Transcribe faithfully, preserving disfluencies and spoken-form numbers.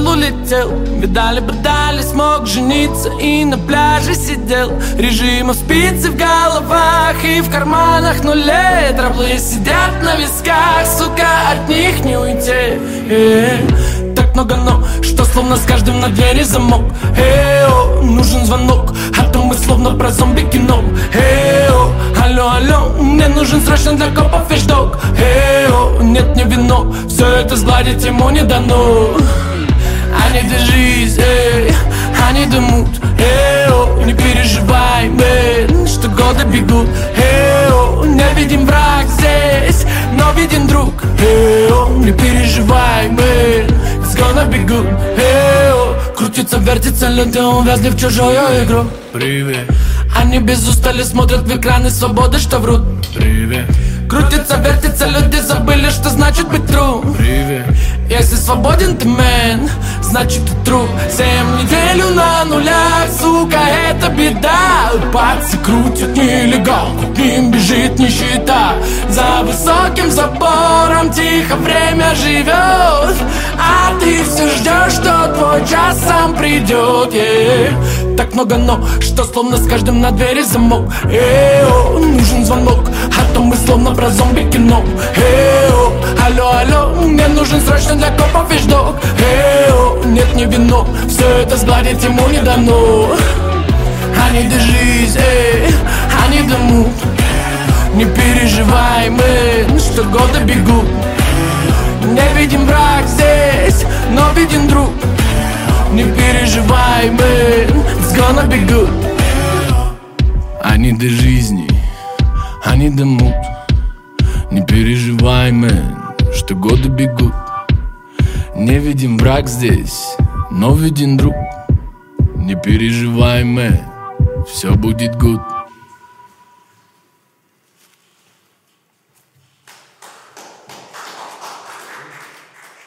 ушел, улетел. Видали бы дали, смог жениться и на пляже сидел. Режима спицы в головах и в карманах нулей. Траблы сидят на висках, сука, от них не уйти. э-э. Так много но, что словно с каждым на двери замок. Э-о, нужен звонок, а то мы словно про зомби-кино. Э-о, алло, алло, мне нужен срочно для копов вещдок. Э-о, нет, не вино, все это сгладить ему не дано. Они держись, эй, они дымут. Э-о, не переживай, мэн, что годы бегут. Э-о, не видим враг здесь, но виден друг. Э-о, не переживай, мэн, it's gonna be good. Э-о, крутится, вертится, люди увязли в чужую игру. Привет. Они без устали смотрят в экраны свободы, что врут. Привет. Крутится, вертится, люди забыли, что значит быть true. Привет. Если свободен ты, мэн, значит ты true. Семь неделю на нулях, сука, это беда. Пацы крутят нелегалку, к ним бежит нищета. За высоким забором тихо время живет, а ты все ждешь, что твой час сам придет. yeah. Так много но, что словно с каждым на двери замок. Э-о, нужен звонок, а то мы словно про зомби-кино. Э-о, алло, алло, мне нужен срочно для копов вещдок. Э-о, нет, не вино, все это сгладить ему не дано. Они держись, эй, они дымут. Не переживай, мэн, что годы бегут. Не видим враг здесь, но виден друг. Не переживай, мэн, it's gonna be good. Они до жизни, они дымут. Не переживай, мэн, что годы бегут. Не видим враг здесь, но виден друг. Не переживай, мэн, все будет good.